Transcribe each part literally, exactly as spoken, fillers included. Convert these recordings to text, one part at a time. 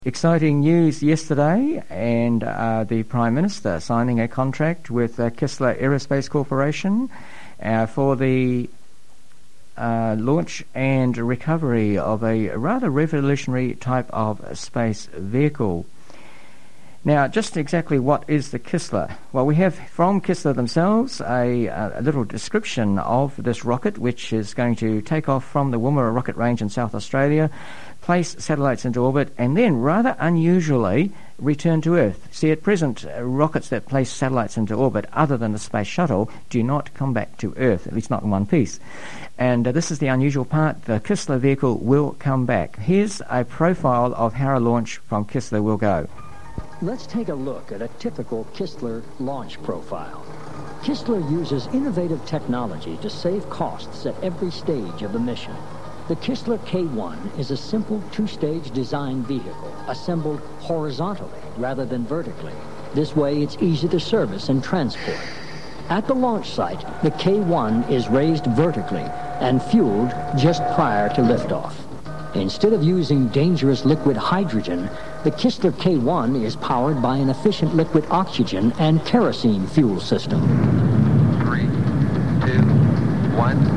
Exciting news yesterday, and uh, the Prime Minister signing a contract with uh, Kistler Aerospace Corporation uh, for the uh, launch and recovery of a rather revolutionary type of space vehicle. Now, just exactly what is the Kistler? Well, we have from Kistler themselves a, a little description of this rocket, which is going to take off from the Woomera Rocket Range in South Australia, place satellites into orbit, and then, rather unusually, return to Earth. See, at present, uh, rockets that place satellites into orbit, other than the Space Shuttle, do not come back to Earth, at least not in one piece. And uh, this is the unusual part. The Kistler vehicle will come back. Here's a profile of how a launch from Kistler will go. Let's take a look at a typical Kistler launch profile. Kistler uses innovative technology to save costs at every stage of the mission. The Kistler K one is a simple two-stage design vehicle assembled horizontally rather than vertically. This way it's easy to service and transport. At the launch site, the K one is raised vertically and fueled just prior to liftoff. Instead of using dangerous liquid hydrogen, the Kistler K one is powered by an efficient liquid oxygen and kerosene fuel system. Three, two, one.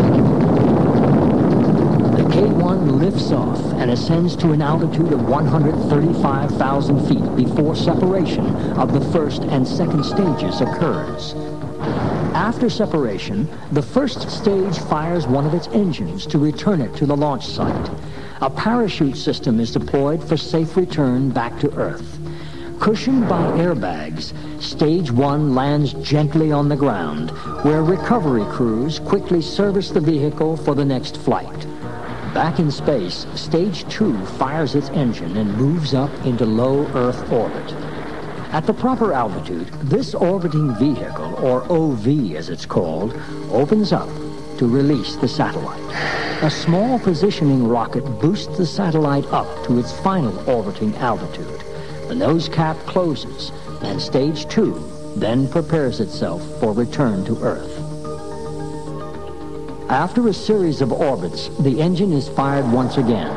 The K one lifts off and ascends to an altitude of one hundred thirty-five thousand feet before separation of the first and second stages occurs. After separation, the first stage fires one of its engines to return it to the launch site. A parachute system is deployed for safe return back to Earth. Cushioned by airbags, Stage one lands gently on the ground, where recovery crews quickly service the vehicle for the next flight. Back in space, Stage two fires its engine and moves up into low Earth orbit. At the proper altitude, this orbiting vehicle, or O V as it's called, opens up to release the satellite. A small positioning rocket boosts the satellite up to its final orbiting altitude. The nose cap closes, and Stage two then prepares itself for return to Earth. After a series of orbits, the engine is fired once again.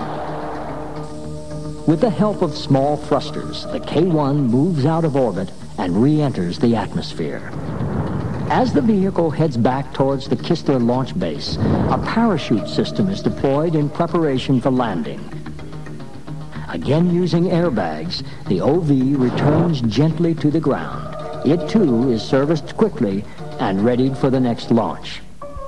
With the help of small thrusters, the K one moves out of orbit and re-enters the atmosphere. As the vehicle heads back towards the Kistler launch base, a parachute system is deployed in preparation for landing. Again using airbags, the O V returns gently to the ground. It too is serviced quickly and readied for the next launch.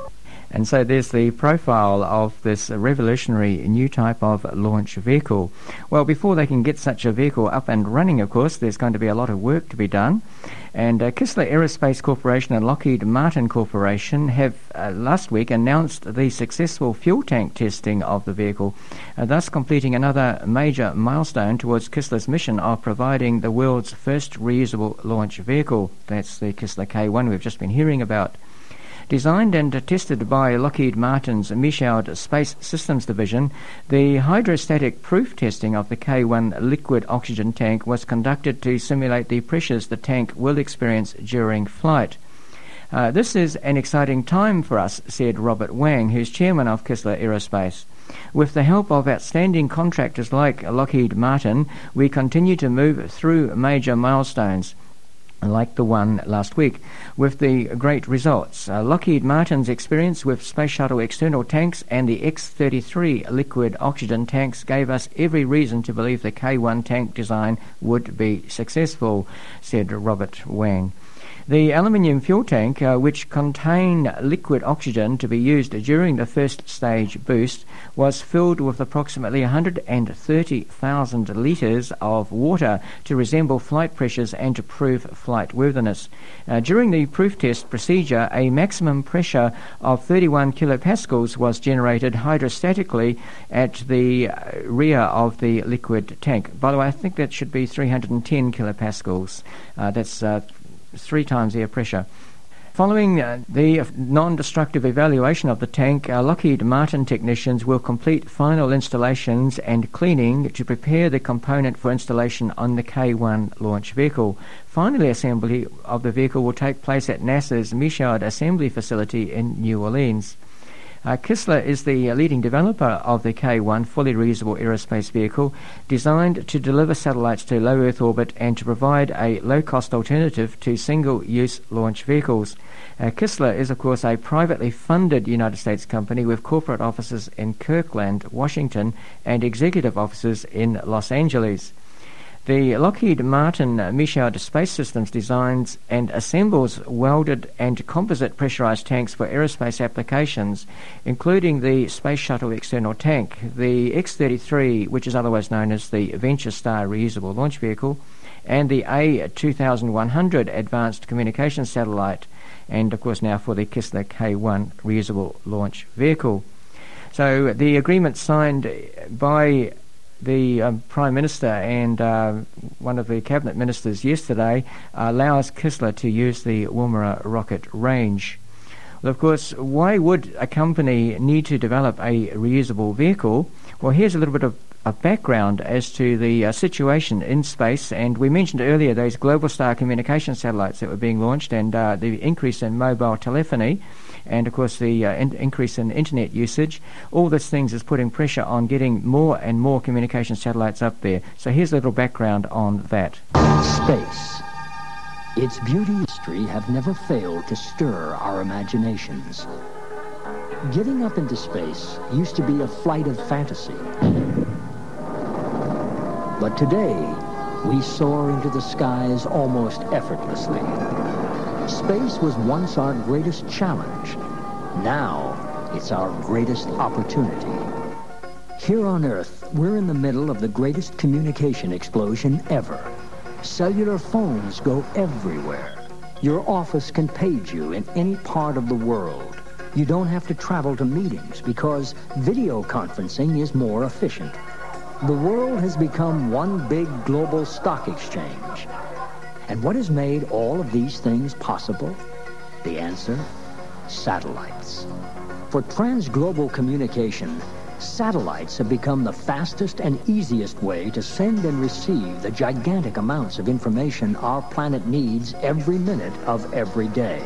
And so there's the profile of this revolutionary new type of launch vehicle. Well, before they can get such a vehicle up and running, of course, there's going to be a lot of work to be done. And uh, Kistler Aerospace Corporation and Lockheed Martin Corporation have uh, last week announced the successful fuel tank testing of the vehicle, uh, thus completing another major milestone towards Kistler's mission of providing the world's first reusable launch vehicle. That's the Kistler K one we've just been hearing about. Designed and tested by Lockheed Martin's Michoud Space Systems Division, the hydrostatic proof testing of the K one liquid oxygen tank was conducted to simulate the pressures the tank will experience during flight. Uh, this is an exciting time for us, said Robert Wang, who's chairman of Kistler Aerospace. With the help of outstanding contractors like Lockheed Martin, we continue to move through major milestones, like the one last week, with the great results. Uh, Lockheed Martin's experience with Space Shuttle external tanks and the X thirty-three liquid oxygen tanks gave us every reason to believe the K one tank design would be successful, said Robert Wang. The aluminium fuel tank, uh, which contained liquid oxygen to be used during the first stage boost, was filled with approximately one hundred thirty thousand litres of water to resemble flight pressures and to prove flight worthiness. Uh, during the proof test procedure, a maximum pressure of thirty-one kilopascals was generated hydrostatically at the rear of the liquid tank. By the way, I think that should be three hundred ten kilopascals. Uh, that's uh, three times air pressure. Following uh, the non-destructive evaluation of the tank, uh, Lockheed Martin technicians will complete final installations and cleaning to prepare the component for installation on the K one launch vehicle. Final assembly of the vehicle will take place at NASA's Michoud Assembly Facility in New Orleans. Uh, Kistler is the leading developer of the K one fully reusable aerospace vehicle designed to deliver satellites to low Earth orbit and to provide a low-cost alternative to single-use launch vehicles. Uh, Kistler is, of course, a privately funded United States company with corporate offices in Kirkland, Washington, and executive offices in Los Angeles. The Lockheed Martin Michoud Space Systems designs and assembles welded and composite pressurized tanks for aerospace applications, including the Space Shuttle external tank, the X thirty-three, which is otherwise known as the Venture Star reusable launch vehicle, and the A two thousand one hundred advanced communication satellite, and of course now for the Kistler K one reusable launch vehicle. So the agreement signed by the um, Prime Minister and uh, one of the Cabinet Ministers yesterday allows Kistler to use the Woomera rocket range. Well, of course, why would a company need to develop a reusable vehicle? Well, here's a little bit of, of background as to the uh, situation in space. And we mentioned earlier those Globalstar communication satellites that were being launched and uh, the increase in mobile telephony and, of course, the uh, in- increase in internet usage. All these things is putting pressure on getting more and more communication satellites up there. So here's a little background on that. Space. Its beauty and history have never failed to stir our imaginations. Getting up into space used to be a flight of fantasy. But today, we soar into the skies almost effortlessly. Space was once our greatest challenge. Now, it's our greatest opportunity. Here on Earth, we're in the middle of the greatest communication explosion ever. Cellular phones go everywhere. Your office can page you in any part of the world. You don't have to travel to meetings because video conferencing is more efficient. The world has become one big global stock exchange. And what has made all of these things possible? The answer? Satellites. For transglobal communication, satellites have become the fastest and easiest way to send and receive the gigantic amounts of information our planet needs every minute of every day.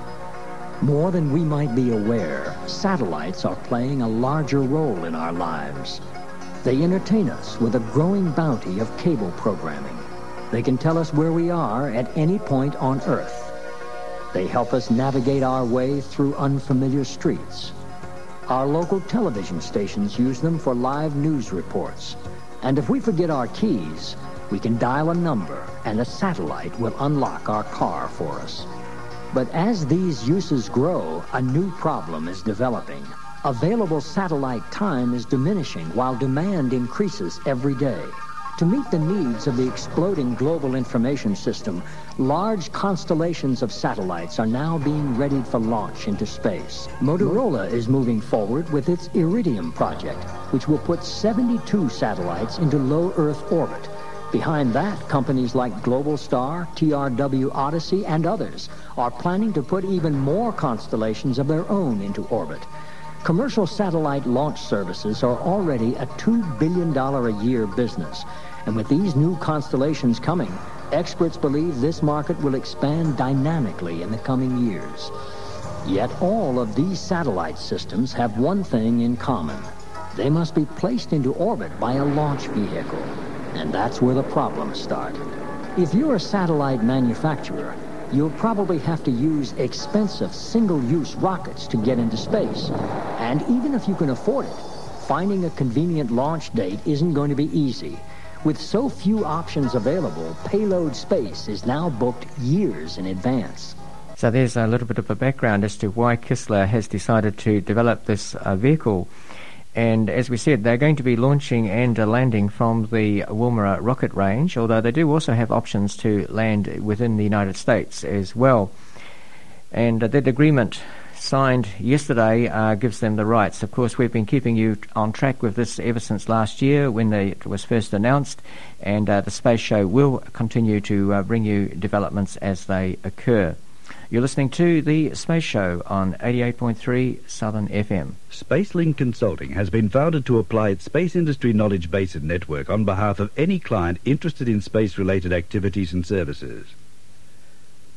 More than we might be aware, satellites are playing a larger role in our lives. They entertain us with a growing bounty of cable programming. They can tell us where we are at any point on Earth. They help us navigate our way through unfamiliar streets. Our local television stations use them for live news reports. And if we forget our keys, we can dial a number and a satellite will unlock our car for us. But as these uses grow, a new problem is developing. Available satellite time is diminishing while demand increases every day. To meet the needs of the exploding global information system, large constellations of satellites are now being readied for launch into space. Motorola is moving forward with its Iridium project, which will put seventy-two satellites into low Earth orbit. Behind that, companies like Globalstar, T R W Odyssey, and others are planning to put even more constellations of their own into orbit. Commercial satellite launch services are already a two billion dollars a year business. And with these new constellations coming, experts believe this market will expand dynamically in the coming years. Yet all of these satellite systems have one thing in common. They must be placed into orbit by a launch vehicle. And that's where the problems start. If you're a satellite manufacturer, you'll probably have to use expensive single-use rockets to get into space. And even if you can afford it, finding a convenient launch date isn't going to be easy. With so few options available, payload space is now booked years in advance. So there's a little bit of a background as to why Kistler has decided to develop this uh, vehicle. And as we said, they're going to be launching and uh, landing from the Woomera rocket range, although they do also have options to land within the United States as well. And uh, that agreement signed yesterday uh, gives them the rights. Of course, we've been keeping you on track with this ever since last year when they, it was first announced, and uh, the Space Show will continue to uh, bring you developments as they occur. You're listening to The Space Show on eighty-eight point three Southern F M. SpaceLink Consulting has been founded to apply its space industry knowledge base and network on behalf of any client interested in space-related activities and services.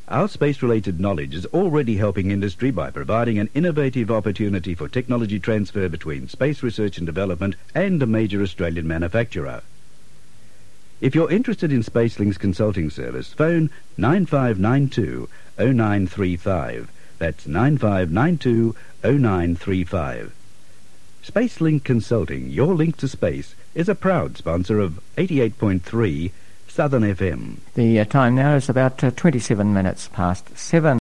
Our space-related knowledge is already helping industry by providing an innovative opportunity for technology transfer between space research and development and a major Australian manufacturer. If you're interested in SpaceLink's consulting service, phone nine five nine two oh nine three five. That's nine five nine two oh nine three five. SpaceLink Consulting, your link to space, is a proud sponsor of eighty-eight point three Southern F M. The uh, time now is about uh, twenty-seven minutes past seven.